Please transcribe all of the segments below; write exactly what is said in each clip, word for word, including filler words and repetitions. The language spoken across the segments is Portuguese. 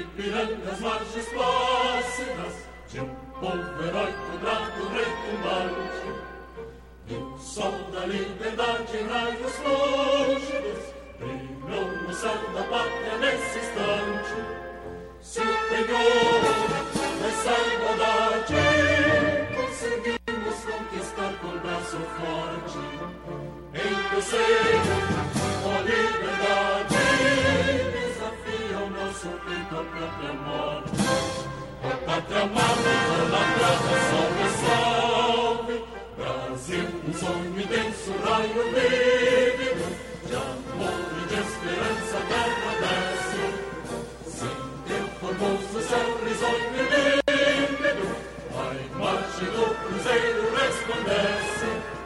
Ipirangas, margens plácidas, de um povo heróico, bravo, retumbante. E o sol da liberdade em raios lúcidos brilhou no céu da pátria nesse instante. Se o penhor dessa igualdade conseguimos conquistar com braço forte, em teu seio, ó liberdade, desafia o nosso peito a própria morte. Ó pátria amada, idolatrada, salve, salve, Brasil, um sonho intenso, raio vívido, de amor e de esperança, terra desce. Formoso céu risonho e límpido, a imagem do cruzeiro resplandece.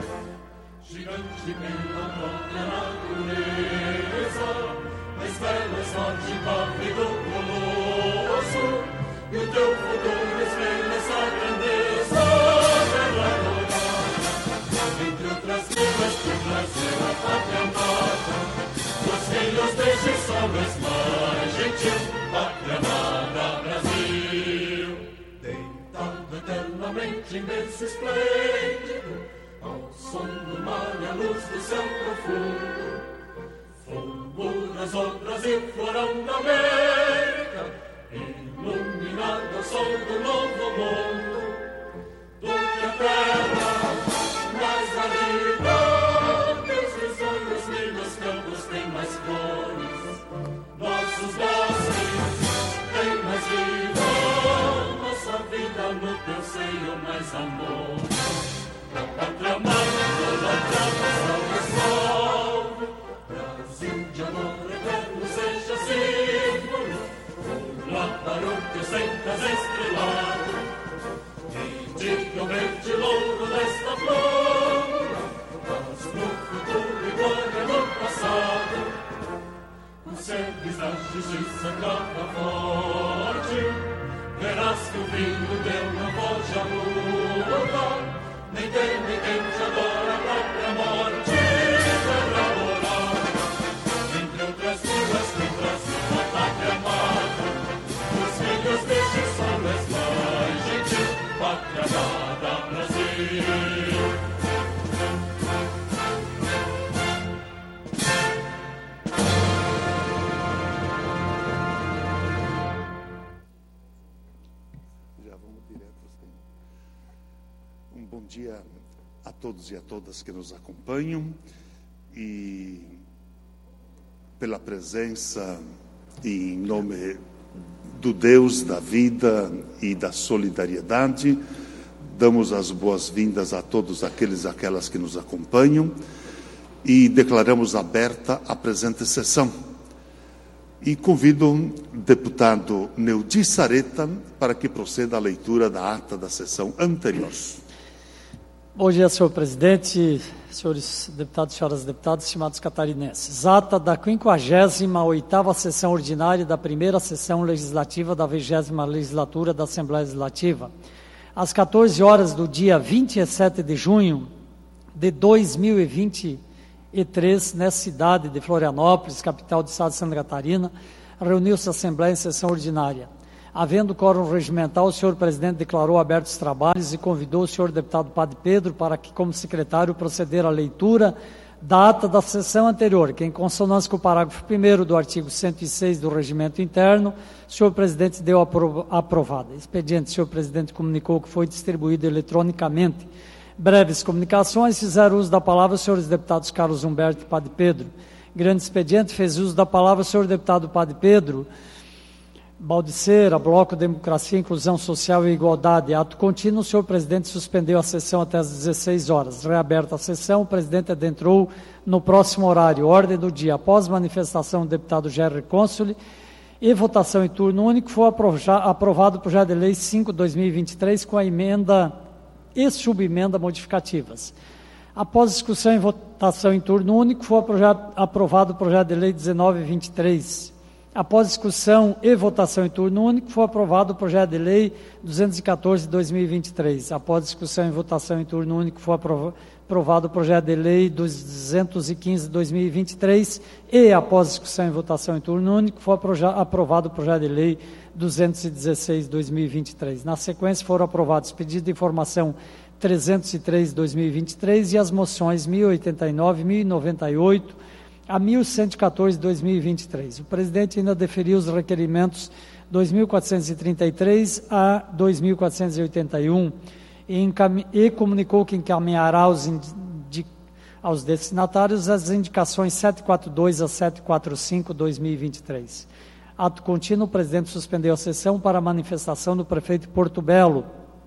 Gigante pela própria natureza, nas velas forte pave do colosso, e o teu futuro espelha essa grandeza. Terra dourada, entre outras línguas do Brasil, a pátria amada, os filhos deste sol és mais gentil. Pátria amada Brasil, deitado eternamente em berço esplêndido, ao som do mar e à luz do céu profundo, fulguras o Brasil, florão da América, iluminado ao sol do novo mundo, do que a terra mais árida, teus risonhos lindos campos têm mais flores, nossos bosques tem mais vida, nossa vida no teu seio mais amor. Da pátria amada, idolatrada, salve, salve, Brasil de amor eterno seja símbolo, por lá para o teu centras estrelado, e diga o verde louro desta flor, mas no futuro e glória no passado. Segues a justiça capa forte, verás que o vinho teu não foge a luta, nem tem ninguém te adora a própria morte. Terra dourada, entre outras línguas que Brasil, a pátria amada, os filhos deste sol és mais gentil. Pátria amada Brasil. Bom dia a todos e a todas que nos acompanham e pela presença e em nome do Deus da vida e da solidariedade, damos as boas-vindas a todos aqueles e aquelas que nos acompanham e declaramos aberta a presente sessão. E convido o deputado Neudi Sareta para que proceda a leitura da ata da sessão anterior. Bom dia, senhor presidente, senhores deputados e senhoras deputadas, estimados catarinenses. Ata da quinquagésima oitava sessão ordinária da primeira sessão legislativa da vigésima legislatura da Assembleia Legislativa. Às quatorze horas do dia vinte e sete de junho de dois mil e vinte e três, nessa cidade de Florianópolis, capital do estado de Santa Catarina, reuniu-se a Assembleia em sessão ordinária. Havendo quórum regimental, o senhor presidente declarou abertos os trabalhos e convidou o senhor deputado Padre Pedro para que, como secretário, proceder à leitura da ata da sessão anterior, que, em consonância com o parágrafo primeiro do artigo cento e seis do Regimento Interno, o senhor presidente deu apro- aprovada. Expediente, o senhor presidente comunicou que foi distribuído eletronicamente. Breves comunicações, fizeram uso da palavra os senhores deputados Carlos Humberto e Padre Pedro. Grande expediente, fez uso da palavra o senhor deputado Padre Pedro Baldiceira, Bloco Democracia, Inclusão Social e Igualdade. Ato contínuo, o senhor presidente suspendeu a sessão até às dezesseis horas. Reaberta a sessão, o presidente adentrou no próximo horário. Ordem do dia, após manifestação do deputado Gerry Consoli e votação em turno único, foi aprovado o projeto de lei cinco barra dois mil e vinte e três com a emenda e subemenda modificativas. Após discussão e votação em turno único, foi aprovado o projeto de lei dezenove barra vinte e três. Após discussão e votação em turno único, foi aprovado o projeto de lei duzentos e quatorze de dois mil e vinte e três. Após discussão e votação em turno único, foi aprovado o projeto de lei duzentos e quinze de dois mil e vinte e três. E após discussão e votação em turno único, foi aprovado o projeto de lei duzentos e dezesseis de dois mil e vinte e três. Na sequência, foram aprovados pedido de informação trezentos e três de dois mil e vinte e três e as moções mil e oitenta e nove, mil e noventa e oito a mil cento e quatorze de dois mil e vinte e três. O presidente ainda deferiu os requerimentos dois mil quatrocentos e trinta e três a dois mil quatrocentos e oitenta e um e, encam... e comunicou que encaminhará aos, indi... aos destinatários as indicações setecentos e quarenta e dois a setecentos e quarenta e cinco de dois mil e vinte e três. Ato contínuo, o presidente suspendeu a sessão para a manifestação do prefeito de Porto Belo,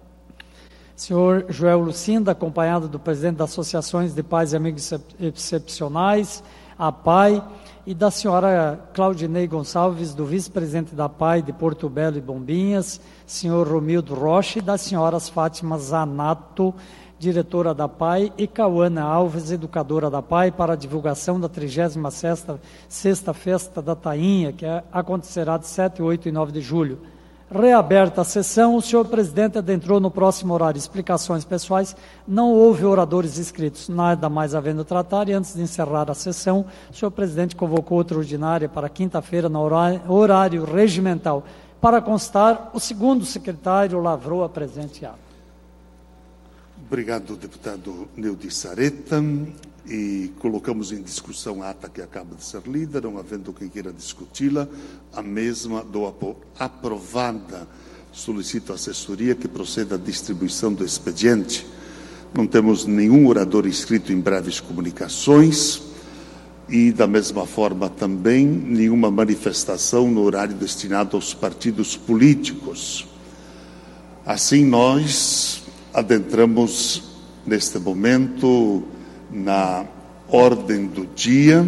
senhor Joel Lucinda, acompanhado do presidente das Associações de Pais e Amigos Excepcionais, a P A I, e da senhora Claudinei Gonçalves, do vice-presidente da P A I de Porto Belo e Bombinhas, senhor Romildo Rocha, e das senhoras Fátima Zanato, diretora da P A I, e Cauana Alves, educadora da P A I, para a divulgação da trigésima sexta Festa da Tainha, que acontecerá de sete, oito e nove de julho. Reaberta a sessão, o senhor presidente adentrou no próximo horário. Explicações pessoais, não houve oradores inscritos, nada mais havendo a tratar, e antes de encerrar a sessão, o senhor presidente convocou outra ordinária para quinta-feira, no horário, horário regimental. Para constar, o segundo secretário lavrou a presente ata. Obrigado, deputado Neudi Sareta. E colocamos em discussão a ata que acaba de ser lida, não havendo quem queira discuti-la, a mesma dou por aprovada. Solicito à assessoria que proceda à distribuição do expediente. Não temos nenhum orador inscrito em breves comunicações e, da mesma forma, também nenhuma manifestação no horário destinado aos partidos políticos. Assim, nós adentramos, neste momento, na ordem do dia,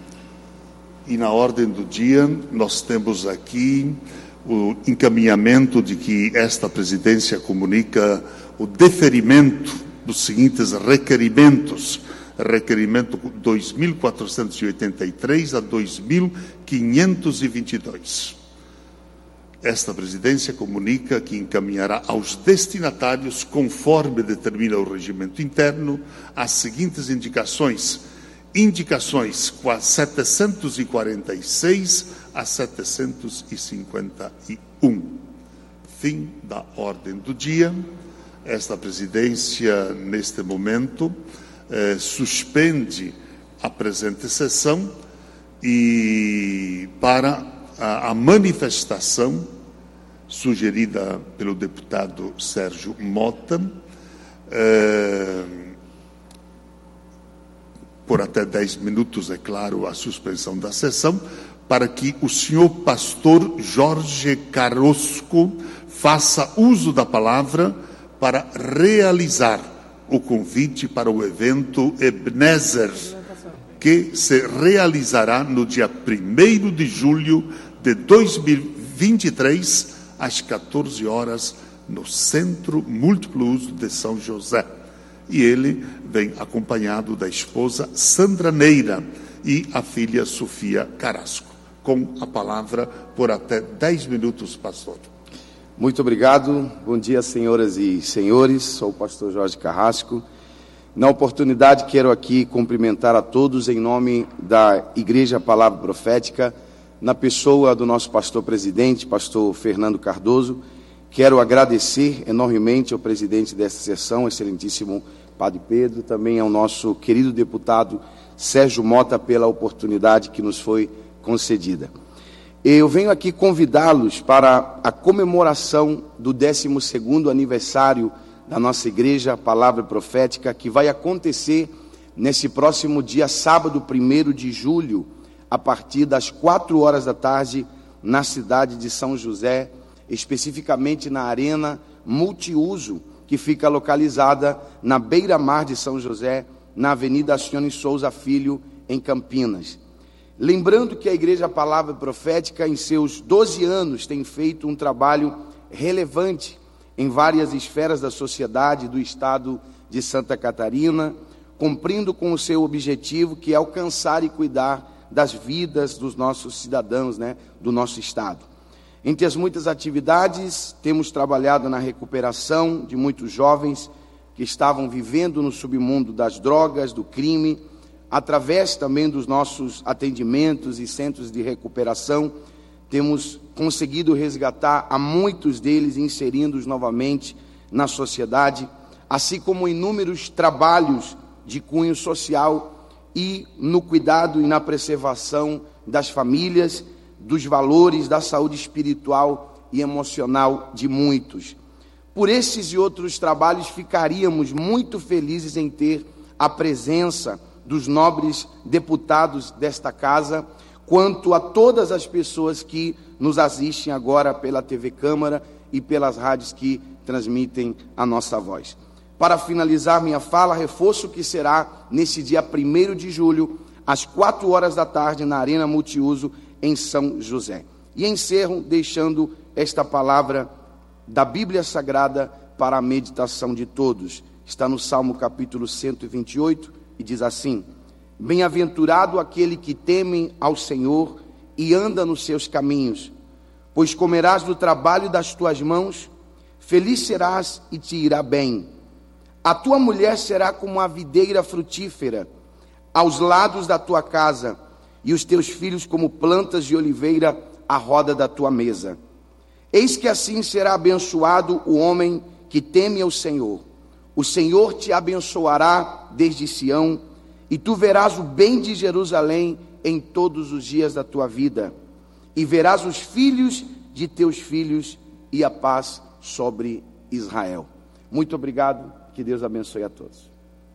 e na ordem do dia nós temos aqui o encaminhamento de que esta presidência comunica o deferimento dos seguintes requerimentos: requerimento dois mil quatrocentos e oitenta e três a dois mil quinhentos e vinte e dois. Esta presidência comunica que encaminhará aos destinatários, conforme determina o regimento interno, as seguintes indicações. Indicações setecentos e quarenta e seis a setecentos e cinquenta e um. Fim da ordem do dia. Esta presidência, neste momento, eh, suspende a presente sessão e para a, a manifestação sugerida pelo deputado Sérgio Mota, eh, por até dez minutos, é claro, a suspensão da sessão, para que o senhor pastor Jorge Carrosco faça uso da palavra para realizar o convite para o evento Ebenezer, que se realizará no dia primeiro de julho de dois mil e vinte e três, às quatorze horas, no Centro Múltiplo Uso de São José. E ele vem acompanhado da esposa Sandra Neira e a filha Sofia Carrasco. Com a palavra por até dez minutos, pastor. Muito obrigado. Bom dia, senhoras e senhores. Sou o pastor Jorge Carrasco. Na oportunidade, quero aqui cumprimentar a todos em nome da Igreja Palavra Profética, na pessoa do nosso pastor presidente, pastor Fernando Cardoso. Quero agradecer enormemente ao presidente desta sessão, excelentíssimo Padre Pedro, também ao nosso querido deputado Sérgio Mota, pela oportunidade que nos foi concedida. Eu venho aqui convidá-los para a comemoração do décimo segundo aniversário da nossa Igreja Palavra Profética, que vai acontecer nesse próximo dia, sábado, primeiro de julho, a partir das quatro horas da tarde, na cidade de São José, especificamente na Arena Multiuso, que fica localizada na beira-mar de São José, na Avenida Acione Souza Filho, em Campinas. Lembrando que a Igreja Palavra Profética, em seus doze anos, tem feito um trabalho relevante em várias esferas da sociedade do estado de Santa Catarina, cumprindo com o seu objetivo, que é alcançar e cuidar das vidas dos nossos cidadãos, né, do nosso estado. Entre as muitas atividades, temos trabalhado na recuperação de muitos jovens que estavam vivendo no submundo das drogas, do crime, através também dos nossos atendimentos e centros de recuperação. Temos conseguido resgatar a muitos deles, inserindo-os novamente na sociedade, assim como inúmeros trabalhos de cunho social e no cuidado e na preservação das famílias, dos valores, da saúde espiritual e emocional de muitos. Por esses e outros trabalhos, ficaríamos muito felizes em ter a presença dos nobres deputados desta casa, quanto a todas as pessoas que nos assistem agora pela T V Câmara e pelas rádios que transmitem a nossa voz. Para finalizar minha fala, reforço que será nesse dia primeiro de julho, às quatro horas da tarde, na Arena Multiuso, em São José. E encerro deixando esta palavra da Bíblia Sagrada para a meditação de todos. Está no Salmo capítulo cento e vinte e oito e diz assim: Bem-aventurado aquele que teme ao Senhor e anda nos seus caminhos, pois comerás do trabalho das tuas mãos, feliz serás e te irá bem. A tua mulher será como a videira frutífera aos lados da tua casa, e os teus filhos como plantas de oliveira à roda da tua mesa. Eis que assim será abençoado o homem que teme ao Senhor. O Senhor te abençoará desde Sião, e tu verás o bem de Jerusalém em todos os dias da tua vida, e verás os filhos de teus filhos e a paz sobre Israel. Muito obrigado. Que Deus abençoe a todos.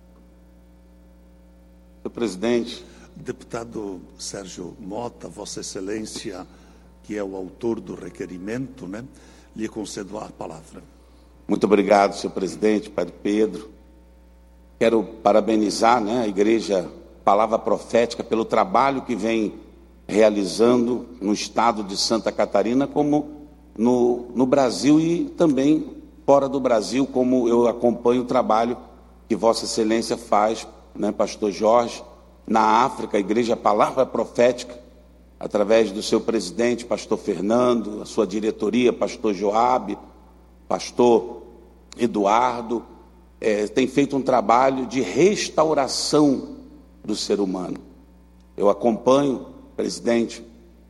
Senhor presidente, deputado Sérgio Mota, Vossa Excelência, que é o autor do requerimento, né, lhe concedo a palavra. Muito obrigado, senhor presidente, Padre Pedro. Quero parabenizar, né, a Igreja Palavra Profética pelo trabalho que vem realizando no estado de Santa Catarina, como no, no Brasil e também fora do Brasil, como eu acompanho o trabalho que Vossa Excelência faz, né, Pastor Jorge, na África, a Igreja Palavra Profética, através do seu presidente, Pastor Fernando, a sua diretoria, Pastor Joabe, Pastor Eduardo, é, tem feito um trabalho de restauração do ser humano. Eu acompanho, presidente,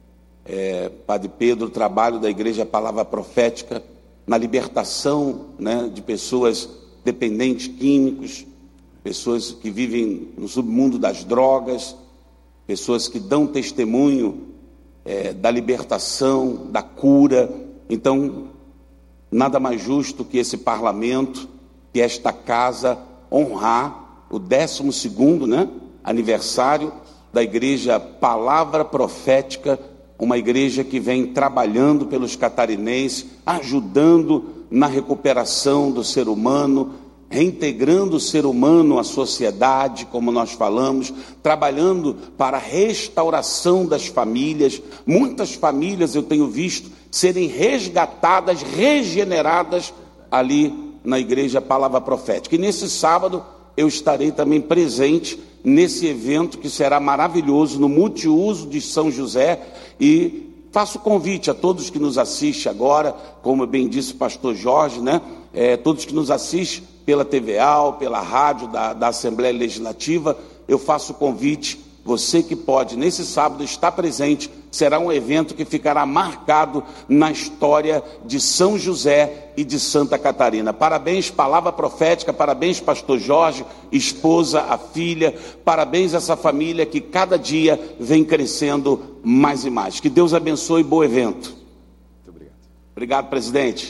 é, Padre Pedro, o trabalho da Igreja Palavra Profética na libertação, né, de pessoas dependentes químicos, pessoas que vivem no submundo das drogas, pessoas que dão testemunho é, da libertação, da cura. Então, nada mais justo que esse parlamento, que esta casa, honrar o décimo segundo, né, aniversário da Igreja Palavra Profética, uma igreja que vem trabalhando pelos catarinenses, ajudando na recuperação do ser humano, reintegrando o ser humano à sociedade, como nós falamos, trabalhando para a restauração das famílias. Muitas famílias eu tenho visto serem resgatadas, regeneradas ali na Igreja Palavra Profética. E nesse sábado eu estarei também presente nesse evento que será maravilhoso no Multiuso de São José, e faço convite a todos que nos assistem agora, como bem disse o pastor Jorge, né? É, todos que nos assistem pela T V A L, pela rádio da, da Assembleia Legislativa, eu faço convite, você que pode nesse sábado estar presente, será um evento que ficará marcado na história de São José e de Santa Catarina. Parabéns, Palavra Profética, parabéns, pastor Jorge, esposa, a filha, parabéns a essa família que cada dia vem crescendo mais e mais. Que Deus abençoe, bom evento. Muito obrigado. Obrigado, presidente.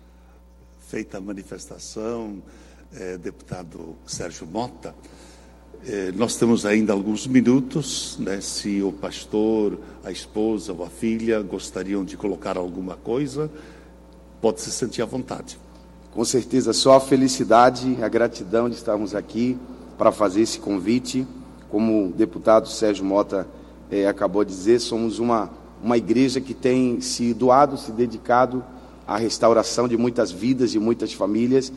Feita a manifestação, eh, deputado Sérgio Mota, eh, nós temos ainda alguns minutos, né, se o pastor, a esposa ou a filha gostariam de colocar alguma coisa, pode se sentir à vontade. Com certeza, só a felicidade, a gratidão de estarmos aqui para fazer esse convite. Como o deputado Sérgio Mota eh, acabou de dizer, somos uma, uma igreja que tem se doado, se dedicado à restauração de muitas vidas, de muitas famílias,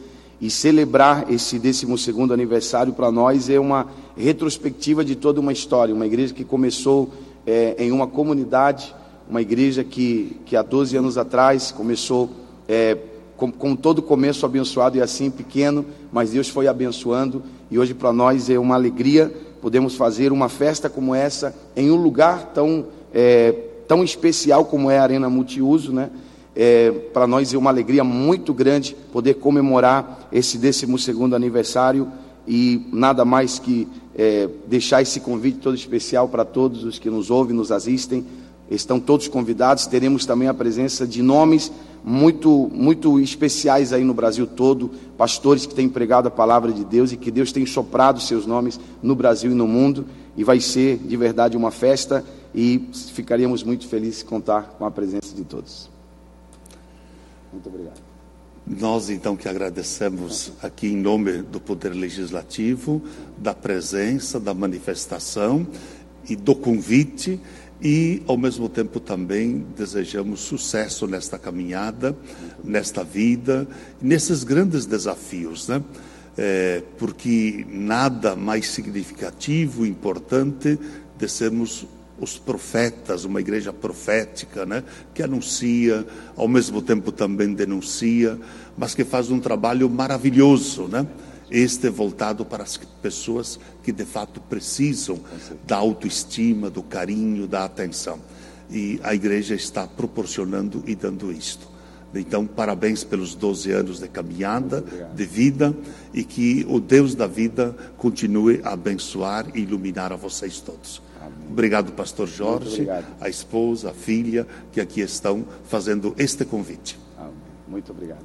E celebrar esse décimo segundo aniversário para nós é uma retrospectiva de toda uma história. Uma igreja que começou é, em uma comunidade, uma igreja que, que há doze anos atrás começou é, com, com todo começo abençoado e assim pequeno, mas Deus foi abençoando. E hoje para nós é uma alegria podemos fazer uma festa como essa em um lugar tão, é, tão especial como é a Arena Multiuso, né? É, para nós é uma alegria muito grande poder comemorar esse décimo segundo aniversário e nada mais que é, deixar esse convite todo especial para todos os que nos ouvem, nos assistem. Estão todos convidados. Teremos também a presença de nomes muito, muito especiais aí no Brasil todo, pastores que têm pregado a palavra de Deus e que Deus tem soprado seus nomes no Brasil e no mundo, e vai ser de verdade uma festa e ficaríamos muito felizes de contar com a presença de todos. Muito obrigado. Nós, então, que agradecemos aqui em nome do Poder Legislativo, da presença, da manifestação e do convite, e, ao mesmo tempo, também desejamos sucesso nesta caminhada, nesta vida, nesses grandes desafios, né? É, porque nada mais significativo, importante, de sermos os profetas, uma igreja profética, né, que anuncia, ao mesmo tempo também denuncia, mas que faz um trabalho maravilhoso, né? Este é voltado para as pessoas que de fato precisam da autoestima, do carinho, da atenção. E a igreja está proporcionando e dando isto. Então, parabéns pelos doze anos de caminhada, de vida, e que o Deus da vida continue a abençoar e iluminar a vocês todos. Obrigado, pastor Jorge, a esposa, a filha, que aqui estão fazendo este convite. Amém. Muito obrigado.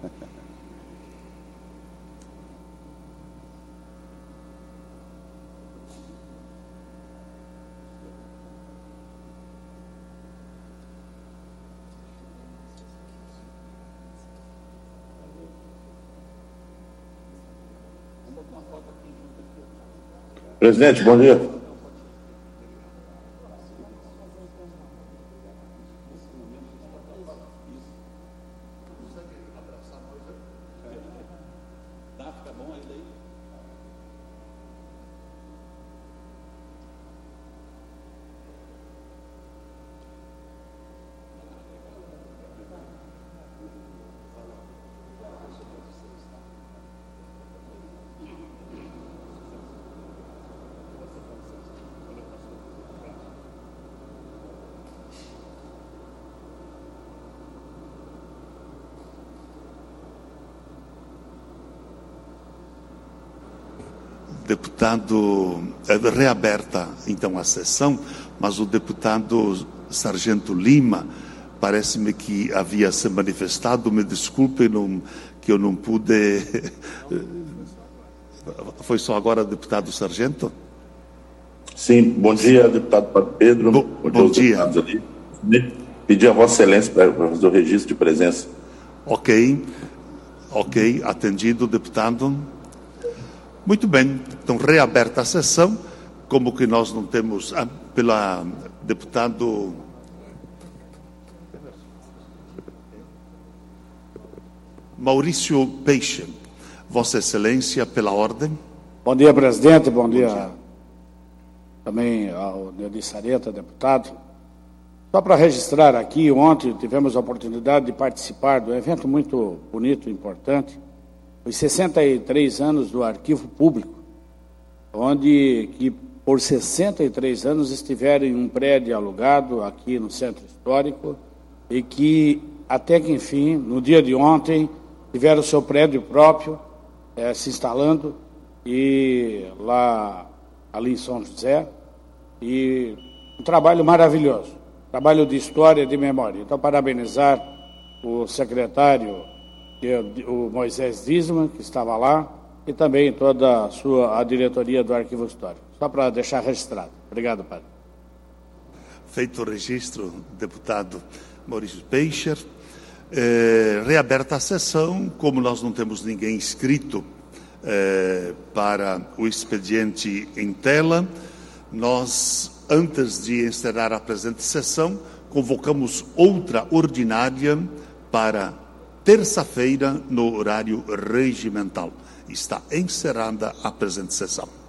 Presidente, bom dia. Deputado, é reaberta então a sessão, mas o deputado Sargento Lima, parece-me que havia se manifestado, me desculpe não, que eu não pude. Foi só agora, deputado Sargento? Sim, bom dia, deputado Padre Pedro. Bo, bom, bom dia. Ali. Pedir a Vossa Excelência para fazer o registro de presença. Ok, ok, atendido, deputado. Muito bem, então reaberta a sessão, como que nós não temos, ah, pela deputado Maurício Peixe, Vossa Excelência, pela ordem. Bom dia, presidente, bom, bom dia, dia também ao Neudi Sareta, deputado. Só para registrar aqui, ontem tivemos a oportunidade de participar de um evento muito bonito e importante, os sessenta e três anos do Arquivo Público, onde que por sessenta e três anos estiveram em um prédio alugado aqui no Centro Histórico e que, até que enfim, no dia de ontem, tiveram o seu prédio próprio é, se instalando e lá ali em São José, e um trabalho maravilhoso, trabalho de história e de memória. Então, parabenizar o secretário o Moisés Disman, que estava lá, e também toda a sua a diretoria do Arquivo Histórico. Só para deixar registrado. Obrigado, padre. Feito o registro, deputado Maurício Peixe, é, reaberta a sessão, como nós não temos ninguém inscrito é, para o expediente em tela, nós, antes de encerrar a presente sessão, convocamos outra ordinária para terça-feira no horário regimental. Está encerrada a presente sessão.